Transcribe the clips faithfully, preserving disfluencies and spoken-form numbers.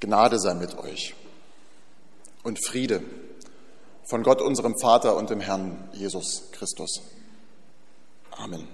Gnade sei mit euch und Friede von Gott, unserem Vater und dem Herrn Jesus Christus. Amen.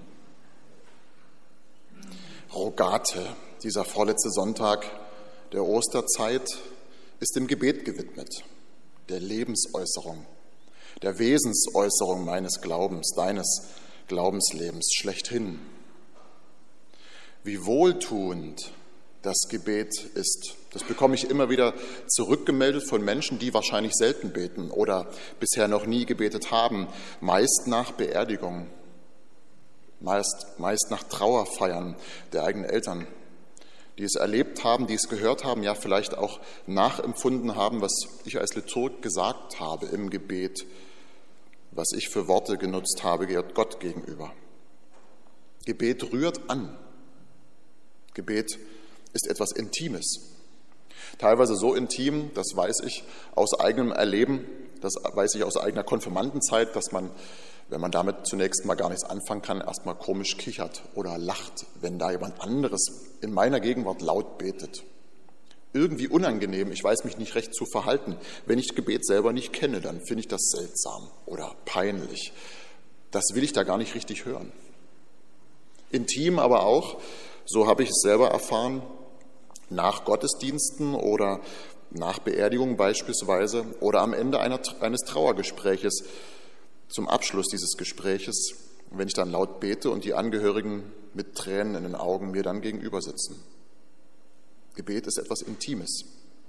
Rogate, dieser vorletzte Sonntag der Osterzeit, ist dem Gebet gewidmet, der Lebensäußerung, der Wesensäußerung meines Glaubens, deines Glaubenslebens schlechthin. Wie wohltuend das Gebet ist, das bekomme ich immer wieder zurückgemeldet von Menschen, die wahrscheinlich selten beten oder bisher noch nie gebetet haben, meist nach Beerdigung, meist, meist nach Trauerfeiern der eigenen Eltern, die es erlebt haben, die es gehört haben, ja vielleicht auch nachempfunden haben, was ich als Liturg gesagt habe im Gebet, was ich für Worte genutzt habe Gott gegenüber. Gebet rührt an. Gebet ist etwas Intimes. Teilweise so intim, das weiß ich aus eigenem Erleben, das weiß ich aus eigener Konfirmandenzeit, dass man, wenn man damit zunächst mal gar nichts anfangen kann, erstmal komisch kichert oder lacht, wenn da jemand anderes in meiner Gegenwart laut betet. Irgendwie unangenehm, ich weiß mich nicht recht zu verhalten. Wenn ich Gebet selber nicht kenne, dann finde ich das seltsam oder peinlich. Das will ich da gar nicht richtig hören. Intim aber auch, so habe ich es selber erfahren, nach Gottesdiensten oder nach Beerdigung beispielsweise oder am Ende einer, eines Trauergespräches, zum Abschluss dieses Gespräches, wenn ich dann laut bete und die Angehörigen mit Tränen in den Augen mir dann gegenüber sitzen. Gebet ist etwas Intimes.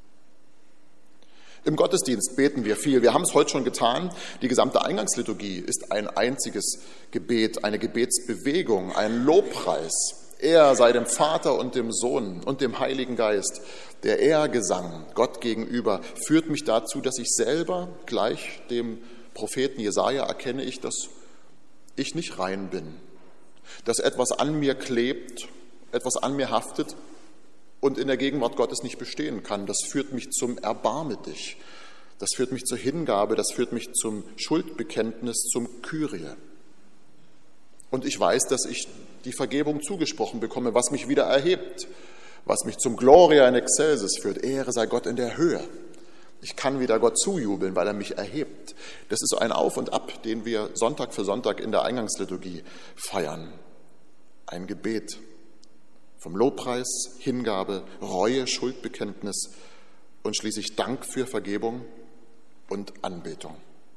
Im Gottesdienst beten wir viel. Wir haben es heute schon getan. Die gesamte Eingangsliturgie ist ein einziges Gebet, eine Gebetsbewegung, ein Lobpreis. Er sei dem Vater und dem Sohn und dem Heiligen Geist. Der Ehrgesang Gott gegenüber führt mich dazu, dass ich selber gleich dem Propheten Jesaja erkenne ich, dass ich nicht rein bin, dass etwas an mir klebt, etwas an mir haftet und in der Gegenwart Gottes nicht bestehen kann. Das führt mich zum Erbarme dich, das führt mich zur Hingabe, das führt mich zum Schuldbekenntnis, zum Kyrie. Und ich weiß, dass ich die Vergebung zugesprochen bekomme, was mich wieder erhebt, was mich zum Gloria in Excelsis führt. Ehre sei Gott in der Höhe. Ich kann wieder Gott zujubeln, weil er mich erhebt. Das ist ein Auf und Ab, den wir Sonntag für Sonntag in der Eingangsliturgie feiern. Ein Gebet vom Lobpreis, Hingabe, Reue, Schuldbekenntnis und schließlich Dank für Vergebung und Anbetung.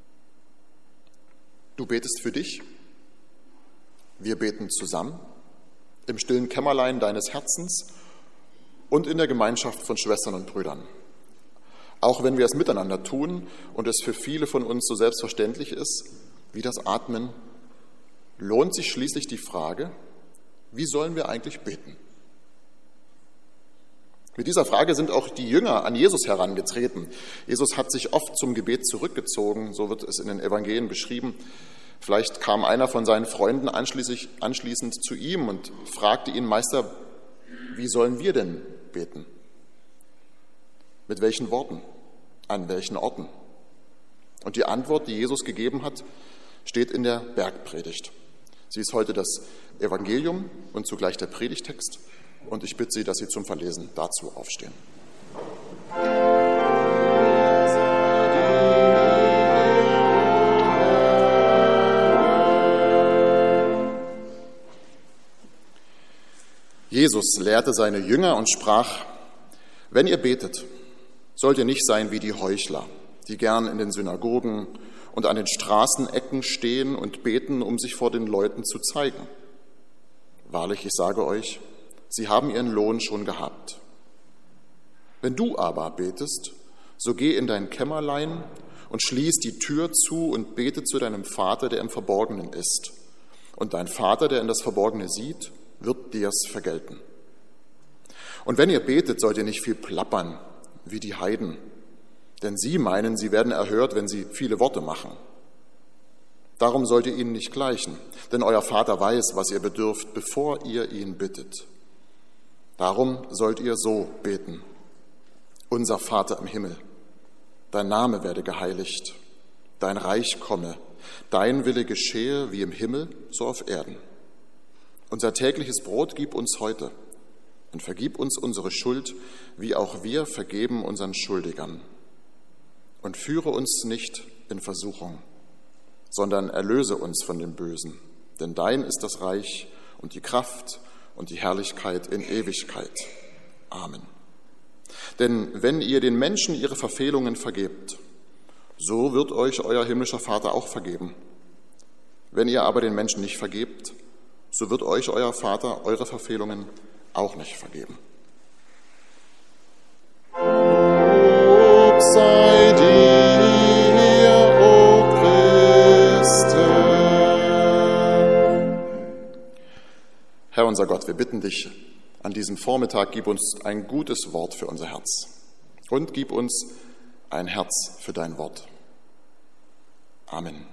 Du betest für dich. Wir beten zusammen im stillen Kämmerlein deines Herzens und in der Gemeinschaft von Schwestern und Brüdern. Auch wenn wir es miteinander tun und es für viele von uns so selbstverständlich ist, wie das Atmen, lohnt sich schließlich die Frage, wie sollen wir eigentlich beten? Mit dieser Frage sind auch die Jünger an Jesus herangetreten. Jesus hat sich oft zum Gebet zurückgezogen, so wird es in den Evangelien beschrieben. Vielleicht kam einer von seinen Freunden anschließend zu ihm und fragte ihn, Meister, wie sollen wir denn beten? Mit welchen Worten? An welchen Orten? Und die Antwort, die Jesus gegeben hat, steht in der Bergpredigt. Sie ist heute das Evangelium und zugleich der Predigtext. Und ich bitte Sie, dass Sie zum Verlesen dazu aufstehen. Jesus lehrte seine Jünger und sprach, wenn ihr betet, sollt ihr nicht sein wie die Heuchler, die gern in den Synagogen und an den Straßenecken stehen und beten, um sich vor den Leuten zu zeigen. Wahrlich, ich sage euch, sie haben ihren Lohn schon gehabt. Wenn du aber betest, so geh in dein Kämmerlein und schließ die Tür zu und bete zu deinem Vater, der im Verborgenen ist. Und dein Vater, der in das Verborgene sieht, wird dir's vergelten. Und wenn ihr betet, sollt ihr nicht viel plappern, wie die Heiden, denn sie meinen, sie werden erhört, wenn sie viele Worte machen. Darum sollt ihr ihnen nicht gleichen, denn euer Vater weiß, was ihr bedürft, bevor ihr ihn bittet. Darum sollt ihr so beten. Unser Vater im Himmel, dein Name werde geheiligt, dein Reich komme, dein Wille geschehe wie im Himmel, so auf Erden. Unser tägliches Brot gib uns heute Und vergib uns unsere Schuld, wie auch wir vergeben unseren Schuldigern. Und führe uns nicht in Versuchung, sondern erlöse uns von dem Bösen. Denn dein ist das Reich und die Kraft und die Herrlichkeit in Ewigkeit. Amen. Denn wenn ihr den Menschen ihre Verfehlungen vergebt, so wird euch euer himmlischer Vater auch vergeben. Wenn ihr aber den Menschen nicht vergebt, so wird euch euer Vater eure Verfehlungen auch nicht vergeben. Lob sei dir, o Christe. Herr unser Gott, wir bitten dich, an diesem Vormittag gib uns ein gutes Wort für unser Herz und gib uns ein Herz für dein Wort. Amen.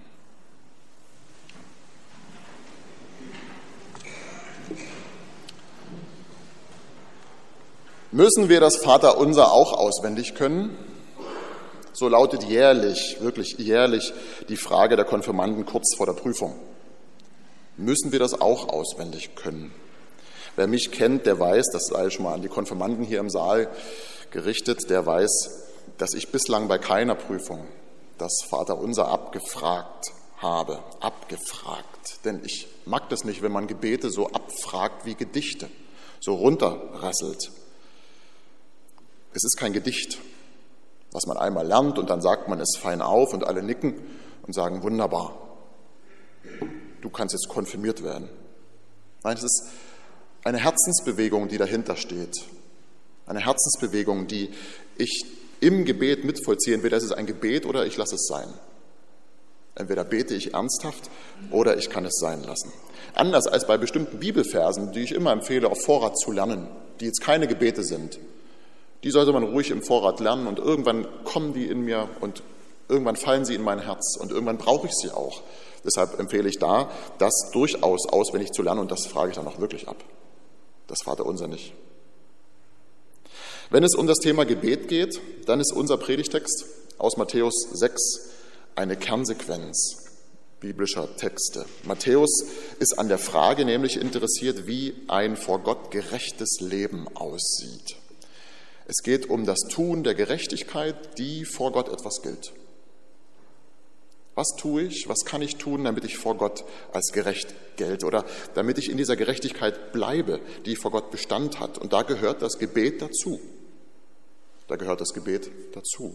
Müssen wir das Vaterunser auch auswendig können? So lautet jährlich, wirklich jährlich, die Frage der Konfirmanden kurz vor der Prüfung. Müssen wir das auch auswendig können? Wer mich kennt, der weiß, das sei schon mal an die Konfirmanden hier im Saal gerichtet, der weiß, dass ich bislang bei keiner Prüfung das Vaterunser abgefragt habe. Abgefragt. Denn ich mag das nicht, wenn man Gebete so abfragt wie Gedichte, so runterrasselt. Es ist kein Gedicht, was man einmal lernt und dann sagt man es fein auf und alle nicken und sagen, wunderbar, du kannst jetzt konfirmiert werden. Nein, es ist eine Herzensbewegung, die dahinter steht. Eine Herzensbewegung, die ich im Gebet mitvollziehe. Entweder ist es ein Gebet oder ich lasse es sein. Entweder bete ich ernsthaft oder ich kann es sein lassen. Anders als bei bestimmten Bibelversen, die ich immer empfehle, auf Vorrat zu lernen, die jetzt keine Gebete sind. Die sollte man ruhig im Vorrat lernen und irgendwann kommen die in mir und irgendwann fallen sie in mein Herz und irgendwann brauche ich sie auch. Deshalb empfehle ich da, das durchaus auswendig zu lernen und das frage ich dann auch wirklich ab. Das Vaterunser nicht. Wenn es um das Thema Gebet geht, dann ist unser Predigtext aus Matthäus sechs eine Kernsequenz biblischer Texte. Matthäus ist an der Frage nämlich interessiert, wie ein vor Gott gerechtes Leben aussieht. Es geht um das Tun der Gerechtigkeit, die vor Gott etwas gilt. Was tue ich, was kann ich tun, damit ich vor Gott als gerecht gelte oder damit ich in dieser Gerechtigkeit bleibe, die vor Gott Bestand hat? Und da gehört das Gebet dazu. Da gehört das Gebet dazu.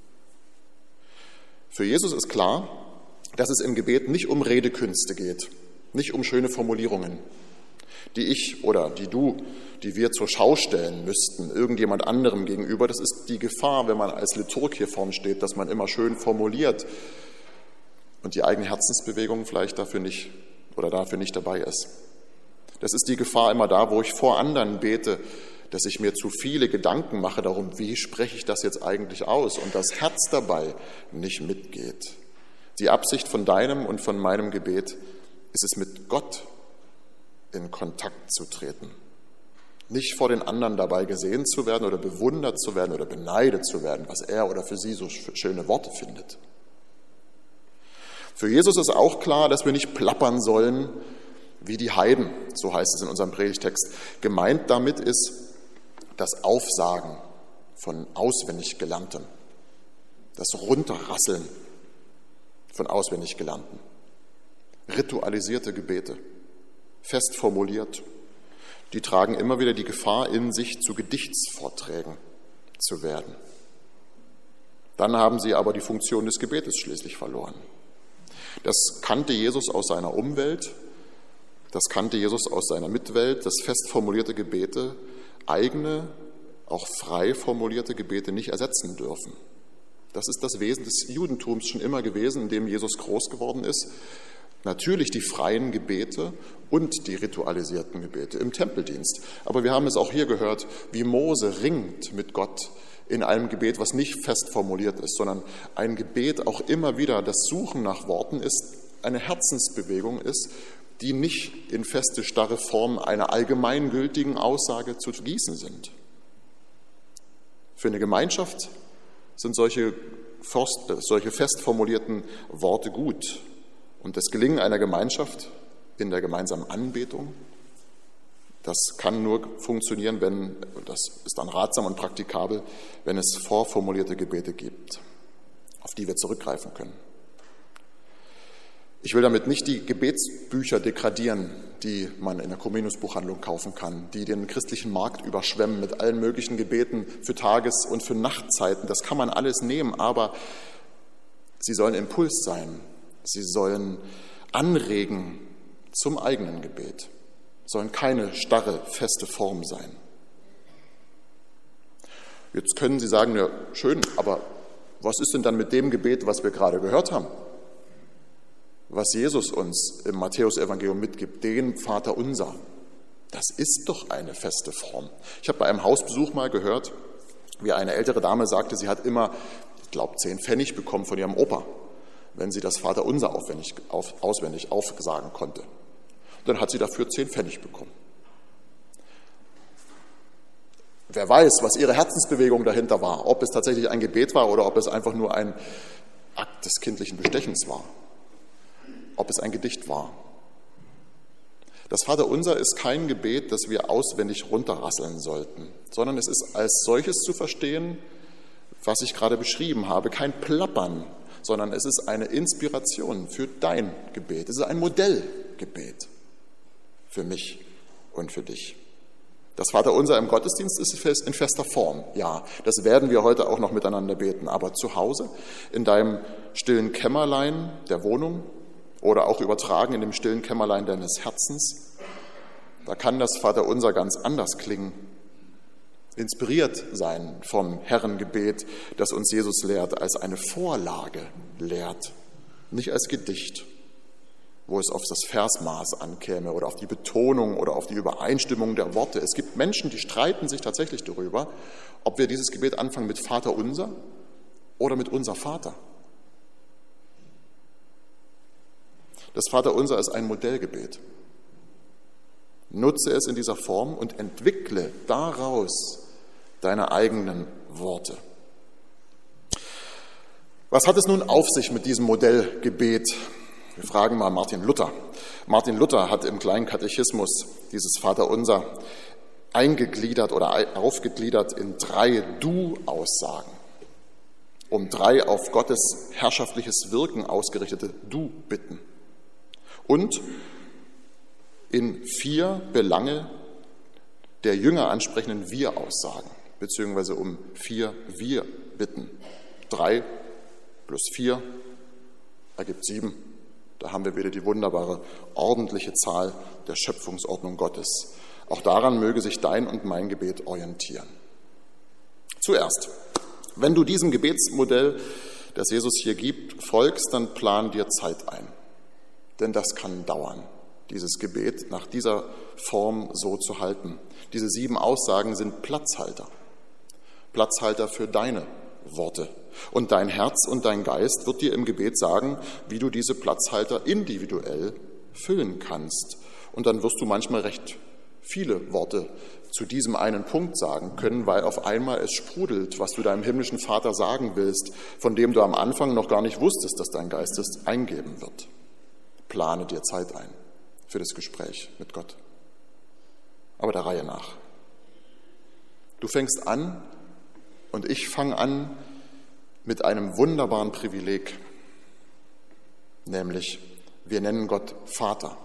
Für Jesus ist klar, dass es im Gebet nicht um Redekünste geht, nicht um schöne Formulierungen, die ich oder die du, die wir zur Schau stellen müssten, irgendjemand anderem gegenüber. Das ist die Gefahr, wenn man als Liturg hier vorn steht, dass man immer schön formuliert und die eigene Herzensbewegung vielleicht dafür nicht oder dafür nicht dabei ist. Das ist die Gefahr immer da, wo ich vor anderen bete, dass ich mir zu viele Gedanken mache darum, wie spreche ich das jetzt eigentlich aus und das Herz dabei nicht mitgeht. Die Absicht von deinem und von meinem Gebet ist es, mit Gott in Kontakt zu treten. Nicht vor den anderen dabei gesehen zu werden oder bewundert zu werden oder beneidet zu werden, was er oder für sie so schöne Worte findet. Für Jesus ist auch klar, dass wir nicht plappern sollen wie die Heiden, so heißt es in unserem Predigtext. Gemeint damit ist das Aufsagen von auswendig Gelerntem, das Runterrasseln von auswendig Gelernten, ritualisierte Gebete, fest formuliert, die tragen immer wieder die Gefahr in sich, zu Gedichtsvorträgen zu werden. Dann haben sie aber die Funktion des Gebetes schließlich verloren. Das kannte Jesus aus seiner Umwelt, das kannte Jesus aus seiner Mitwelt, dass fest formulierte Gebete eigene, auch frei formulierte Gebete nicht ersetzen dürfen. Das ist das Wesen des Judentums schon immer gewesen, in dem Jesus groß geworden ist. Natürlich die freien Gebete und die ritualisierten Gebete im Tempeldienst. Aber wir haben es auch hier gehört, wie Mose ringt mit Gott in einem Gebet, was nicht fest formuliert ist, sondern ein Gebet auch immer wieder das Suchen nach Worten ist, eine Herzensbewegung ist, die nicht in feste, starre Form einer allgemeingültigen Aussage zu gießen sind. Für eine Gemeinschaft sind solche, solche fest formulierten Worte gut. Und das Gelingen einer Gemeinschaft in der gemeinsamen Anbetung Das kann nur funktionieren, wenn, das ist dann ratsam und praktikabel, wenn es vorformulierte Gebete gibt, auf die wir zurückgreifen können. Ich will damit nicht die Gebetsbücher degradieren, die man in der Comenius-Buchhandlung kaufen kann, die den christlichen Markt überschwemmen mit allen möglichen Gebeten für Tages- und für Nachtzeiten. Das kann man alles nehmen, aber sie sollen Impuls sein. Sie sollen anregen zum eigenen Gebet, sollen keine starre, feste Form sein. Jetzt können Sie sagen, ja, schön, aber was ist denn dann mit dem Gebet, was wir gerade gehört haben? Was Jesus uns im Matthäusevangelium mitgibt, den Vater unser, das ist doch eine feste Form. Ich habe bei einem Hausbesuch mal gehört, wie eine ältere Dame sagte, sie hat immer, ich glaube, zehn Pfennig bekommen von ihrem Opa, wenn sie das Vater unser aufwendig, auf, auswendig aufsagen konnte. Und dann hat sie dafür zehn Pfennig bekommen. Wer weiß, was ihre Herzensbewegung dahinter war, ob es tatsächlich ein Gebet war oder ob es einfach nur ein Akt des kindlichen Bestechens war. Ob es ein Gedicht war. Das Vaterunser ist kein Gebet, das wir auswendig runterrasseln sollten, sondern es ist als solches zu verstehen, was ich gerade beschrieben habe, kein Plappern, sondern es ist eine Inspiration für dein Gebet. Es ist ein Modellgebet für mich und für dich. Das Vaterunser im Gottesdienst ist in fester Form, ja, das werden wir heute auch noch miteinander beten, aber zu Hause, in deinem stillen Kämmerlein der Wohnung, oder auch übertragen in dem stillen Kämmerlein deines Herzens, da kann das Vaterunser ganz anders klingen, inspiriert sein vom Herrengebet, das uns Jesus lehrt, als eine Vorlage lehrt, nicht als Gedicht, wo es auf das Versmaß ankäme oder auf die Betonung oder auf die Übereinstimmung der Worte. Es gibt Menschen, die streiten sich tatsächlich darüber, ob wir dieses Gebet anfangen mit Vaterunser oder mit unser Vater. Das Vaterunser ist ein Modellgebet. Nutze es in dieser Form und entwickle daraus deine eigenen Worte. Was hat es nun auf sich mit diesem Modellgebet? Wir fragen mal Martin Luther. Martin Luther hat im kleinen Katechismus dieses Vaterunser eingegliedert oder aufgegliedert in drei Du-Aussagen, um drei auf Gottes herrschaftliches Wirken ausgerichtete Du-Bitten. Und in vier Belange der Jünger ansprechenden Wir-Aussagen, beziehungsweise um vier Wir-Bitten. Drei plus vier ergibt sieben. Da haben wir wieder die wunderbare, ordentliche Zahl der Schöpfungsordnung Gottes. Auch daran möge sich dein und mein Gebet orientieren. Zuerst, wenn du diesem Gebetsmodell, das Jesus hier gibt, folgst, dann plan dir Zeit ein. Denn das kann dauern, dieses Gebet nach dieser Form so zu halten. Diese sieben Aussagen sind Platzhalter. Platzhalter für deine Worte. Und dein Herz und dein Geist wird dir im Gebet sagen, wie du diese Platzhalter individuell füllen kannst. Und dann wirst du manchmal recht viele Worte zu diesem einen Punkt sagen können, weil auf einmal es sprudelt, was du deinem himmlischen Vater sagen willst, von dem du am Anfang noch gar nicht wusstest, dass dein Geist es eingeben wird. Plane dir Zeit ein für das Gespräch mit Gott. Aber der Reihe nach. Du fängst an und ich fange an mit einem wunderbaren Privileg, nämlich wir nennen Gott Vater.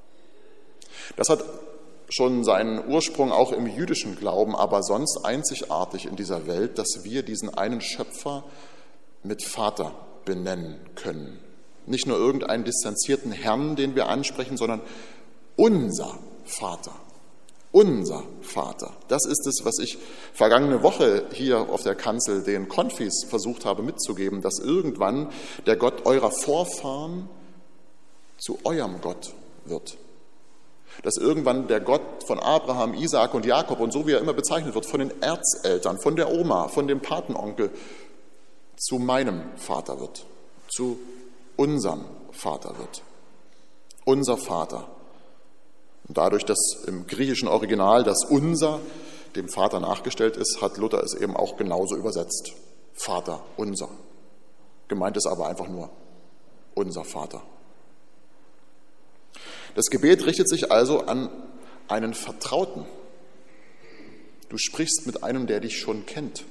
Das hat schon seinen Ursprung auch im jüdischen Glauben, aber sonst einzigartig in dieser Welt, dass wir diesen einen Schöpfer mit Vater benennen können. Nicht nur irgendeinen distanzierten Herrn, den wir ansprechen, sondern unser Vater. Unser Vater. Das ist es, was ich vergangene Woche hier auf der Kanzel den Konfis versucht habe mitzugeben, dass irgendwann der Gott eurer Vorfahren zu eurem Gott wird. Dass irgendwann der Gott von Abraham, Isaak und Jakob und so wie er immer bezeichnet wird, von den Erzeltern, von der Oma, von dem Patenonkel zu meinem Vater wird, zu unserem Vater wird. Unser Vater. Und dadurch, dass im griechischen Original das Unser dem Vater nachgestellt ist, hat Luther es eben auch genauso übersetzt. Vater unser. Gemeint ist aber einfach nur unser Vater. Das Gebet richtet sich also an einen Vertrauten. Du sprichst mit einem, der dich schon kennt.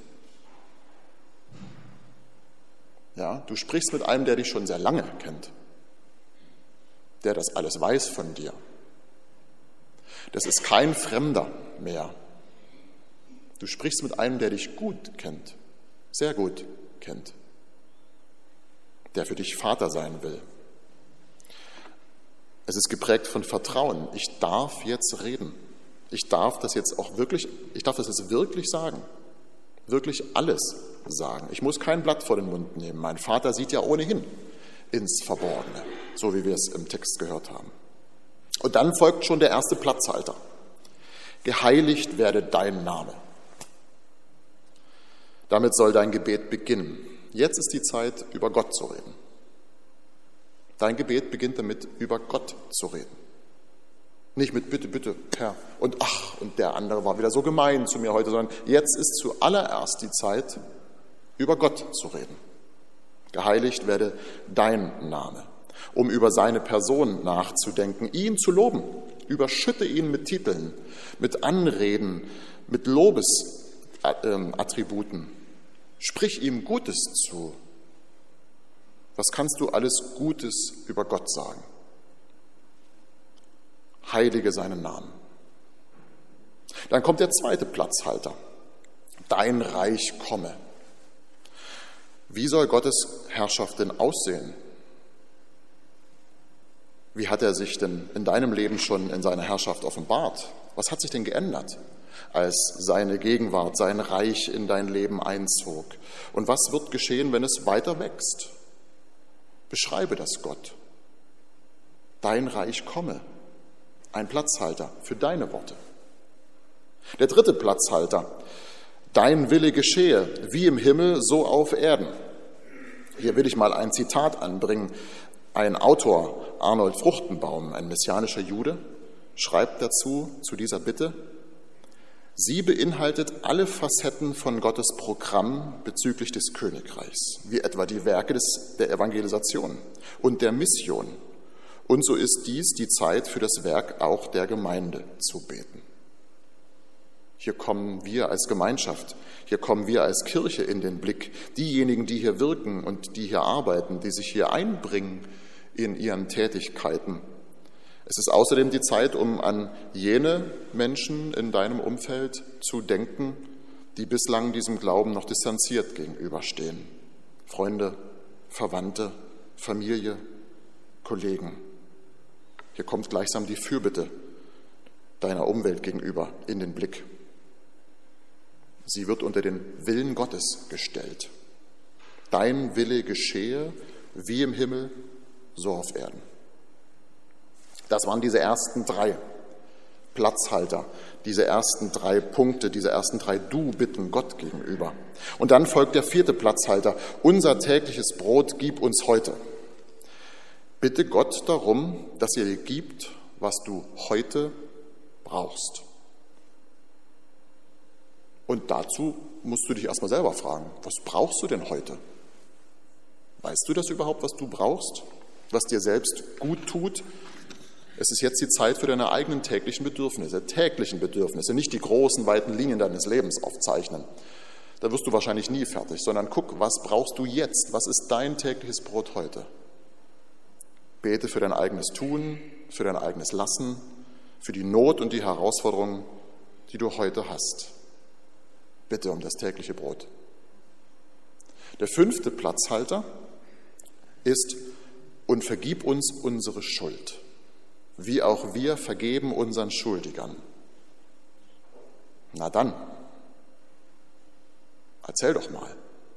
Ja, du sprichst mit einem, der dich schon sehr lange kennt, der das alles weiß von dir. Das ist kein Fremder mehr. Du sprichst mit einem, der dich gut kennt, sehr gut kennt, der für dich Vater sein will. Es ist geprägt von Vertrauen. Ich darf jetzt reden. Ich darf das jetzt auch wirklich, ich darf das jetzt wirklich sagen. Wirklich alles sagen. Ich muss kein Blatt vor den Mund nehmen. Mein Vater sieht ja ohnehin ins Verborgene, so wie wir es im Text gehört haben. Und dann folgt schon der erste Platzhalter. Geheiligt werde dein Name. Damit soll dein Gebet beginnen. Jetzt ist die Zeit, über Gott zu reden. Dein Gebet beginnt damit, über Gott zu reden. Nicht mit bitte, bitte, Herr, und ach, und der andere war wieder so gemein zu mir heute, sondern jetzt ist zuallererst die Zeit, über Gott zu reden. Geheiligt werde dein Name, um über seine Person nachzudenken, ihn zu loben. Überschütte ihn mit Titeln, mit Anreden, mit Lobesattributen. Sprich ihm Gutes zu. Was kannst du alles Gutes über Gott sagen? Heilige seinen Namen. Dann kommt der zweite Platzhalter. Dein Reich komme. Wie soll Gottes Herrschaft denn aussehen? Wie hat er sich denn in deinem Leben schon in seiner Herrschaft offenbart? Was hat sich denn geändert, als seine Gegenwart, sein Reich in dein Leben einzog? Und was wird geschehen, wenn es weiter wächst? Beschreibe das Gott. Dein Reich komme. Ein Platzhalter für deine Worte. Der dritte Platzhalter. Dein Wille geschehe, wie im Himmel, so auf Erden. Hier will ich mal ein Zitat anbringen. Ein Autor, Arnold Fruchtenbaum, ein messianischer Jude, schreibt dazu, zu dieser Bitte: Sie beinhaltet alle Facetten von Gottes Programm bezüglich des Königreichs, wie etwa die Werke des, der Evangelisation und der Mission. Und so ist dies die Zeit für das Werk auch der Gemeinde zu beten. Hier kommen wir als Gemeinschaft, hier kommen wir als Kirche in den Blick. Diejenigen, die hier wirken und die hier arbeiten, die sich hier einbringen in ihren Tätigkeiten. Es ist außerdem die Zeit, um an jene Menschen in deinem Umfeld zu denken, die bislang diesem Glauben noch distanziert gegenüberstehen. Freunde, Verwandte, Familie, Kollegen. Hier kommt gleichsam die Fürbitte deiner Umwelt gegenüber in den Blick. Sie wird unter den Willen Gottes gestellt. Dein Wille geschehe, wie im Himmel, so auf Erden. Das waren diese ersten drei Platzhalter, diese ersten drei Punkte, diese ersten drei Du-Bitten Gott gegenüber. Und dann folgt der vierte Platzhalter. Unser tägliches Brot gib uns heute. Bitte Gott darum, dass er dir gibt, was du heute brauchst. Und dazu musst du dich erstmal selber fragen, was brauchst du denn heute? Weißt du das überhaupt, was du brauchst? Was dir selbst gut tut? Es ist jetzt die Zeit für deine eigenen täglichen Bedürfnisse, täglichen Bedürfnisse, nicht die großen, weiten Linien deines Lebens aufzeichnen. Da wirst du wahrscheinlich nie fertig, sondern guck, was brauchst du jetzt? Was ist dein tägliches Brot heute? Bete für dein eigenes Tun, für dein eigenes Lassen, für die Not und die Herausforderungen, die du heute hast. Bitte um das tägliche Brot. Der fünfte Platzhalter ist: Und vergib uns unsere Schuld, wie auch wir vergeben unseren Schuldigern. Na dann, erzähl doch mal.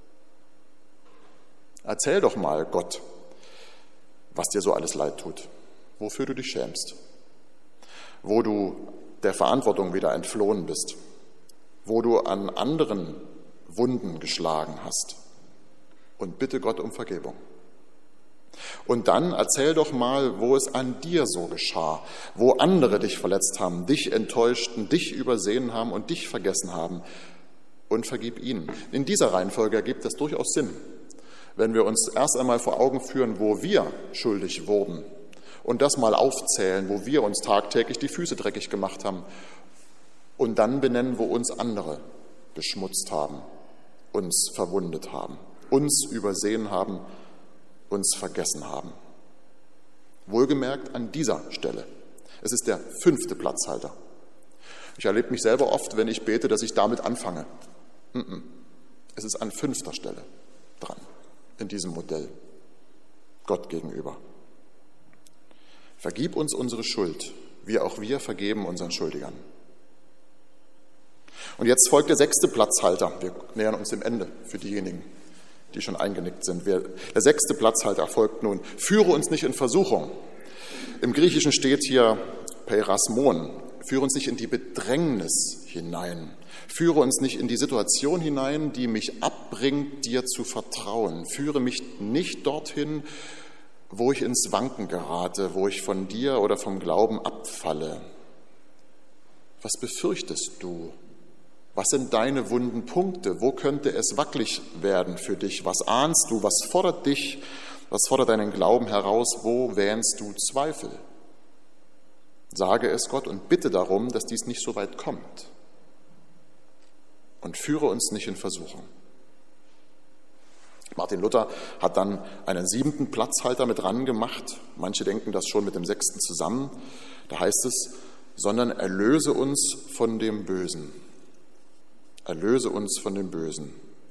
Erzähl doch mal Gott, was dir so alles leid tut, wofür du dich schämst, wo du der Verantwortung wieder entflohen bist, wo du an anderen Wunden geschlagen hast. Und bitte Gott um Vergebung. Und dann erzähl doch mal, wo es an dir so geschah, wo andere dich verletzt haben, dich enttäuschten, dich übersehen haben und dich vergessen haben. Und vergib ihnen. In dieser Reihenfolge ergibt das durchaus Sinn, wenn wir uns erst einmal vor Augen führen, wo wir schuldig wurden und das mal aufzählen, wo wir uns tagtäglich die Füße dreckig gemacht haben und dann benennen, wo uns andere beschmutzt haben, uns verwundet haben, uns übersehen haben, uns vergessen haben. Wohlgemerkt an dieser Stelle. Es ist der fünfte Platzhalter. Ich erlebe mich selber oft, wenn ich bete, dass ich damit anfange. Es ist an fünfter Stelle dran in diesem Modell Gott gegenüber. Vergib uns unsere Schuld, wie auch wir vergeben unseren Schuldigern. Und jetzt folgt der sechste Platzhalter. Wir nähern uns dem Ende für diejenigen, die schon eingenickt sind. Der sechste Platzhalter folgt nun: Führe uns nicht in Versuchung. Im Griechischen steht hier Peirasmon. Führe uns nicht in die Bedrängnis hinein. Führe uns nicht in die Situation hinein, die mich abbringt, dir zu vertrauen. Führe mich nicht dorthin, wo ich ins Wanken gerate, wo ich von dir oder vom Glauben abfalle. Was befürchtest du? Was sind deine wunden Punkte? Wo könnte es wackelig werden für dich? Was ahnst du? Was fordert dich? Was fordert deinen Glauben heraus? Wo wähnst du Zweifel? Sage es Gott und bitte darum, dass dies nicht so weit kommt. Und führe uns nicht in Versuchung. Martin Luther hat dann einen siebenten Platzhalter mit ran gemacht. Manche denken das schon mit dem sechsten zusammen. Da heißt es, sondern erlöse uns von dem Bösen. Erlöse uns von dem Bösen.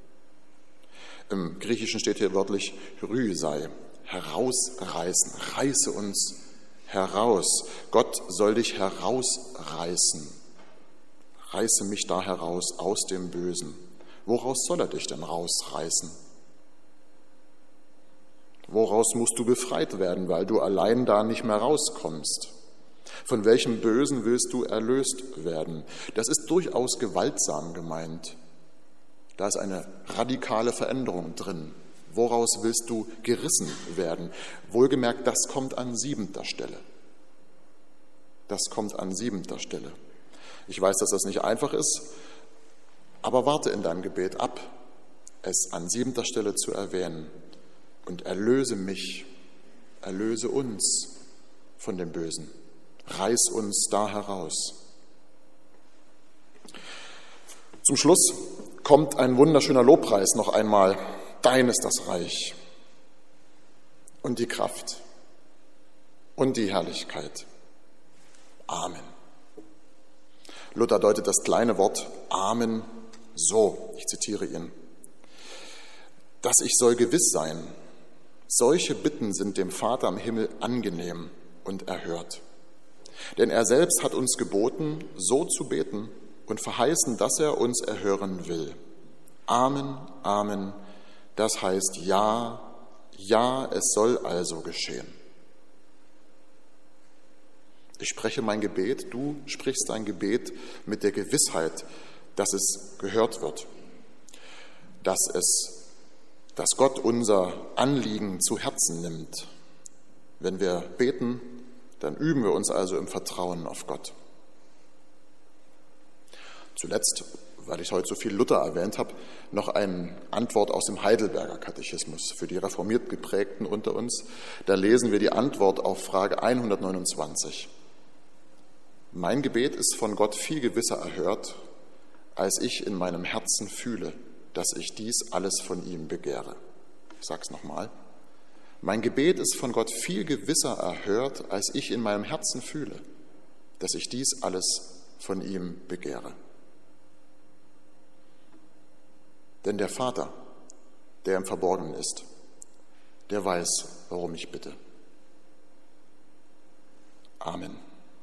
Im Griechischen steht hier wörtlich rüsei, herausreißen, reiße uns heraus. Gott soll dich herausreißen. Reiße mich da heraus aus dem Bösen. Woraus soll er dich denn rausreißen? Woraus musst du befreit werden, weil du allein da nicht mehr rauskommst? Von welchem Bösen willst du erlöst werden? Das ist durchaus gewaltsam gemeint. Da ist eine radikale Veränderung drin. Woraus willst du gerissen werden? Wohlgemerkt, das kommt an siebenter Stelle. Das kommt an siebenter Stelle. Ich weiß, dass das nicht einfach ist, aber warte in deinem Gebet ab, es an siebenter Stelle zu erwähnen. Und erlöse mich, erlöse uns von dem Bösen. Reiß uns da heraus. Zum Schluss kommt ein wunderschöner Lobpreis noch einmal. Dein ist das Reich und die Kraft und die Herrlichkeit. Amen. Luther deutet das kleine Wort Amen so, ich zitiere ihn, dass ich soll gewiss sein, solche Bitten sind dem Vater im Himmel angenehm und erhört. Denn er selbst hat uns geboten, so zu beten und verheißen, dass er uns erhören will. Amen, Amen, das heißt ja, ja, es soll also geschehen. Ich spreche mein Gebet, du sprichst dein Gebet mit der Gewissheit, dass es gehört wird, dass es, dass Gott unser Anliegen zu Herzen nimmt. Wenn wir beten, dann üben wir uns also im Vertrauen auf Gott. Zuletzt, weil ich heute so viel Luther erwähnt habe, noch eine Antwort aus dem Heidelberger Katechismus für die reformiert Geprägten unter uns. Da lesen wir die Antwort auf Frage hundertneunundzwanzig. Mein Gebet ist von Gott viel gewisser erhört, als ich in meinem Herzen fühle, dass ich dies alles von ihm begehre. Ich sage es nochmal. Mein Gebet ist von Gott viel gewisser erhört, als ich in meinem Herzen fühle, dass ich dies alles von ihm begehre. Denn der Vater, der im Verborgenen ist, der weiß, warum ich bitte. Amen.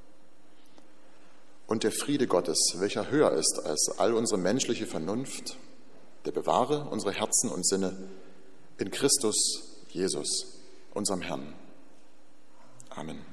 Und der Friede Gottes, welcher höher ist als all unsere menschliche Vernunft, der bewahre unsere Herzen und Sinne in Christus Jesus, unserem Herrn. Amen.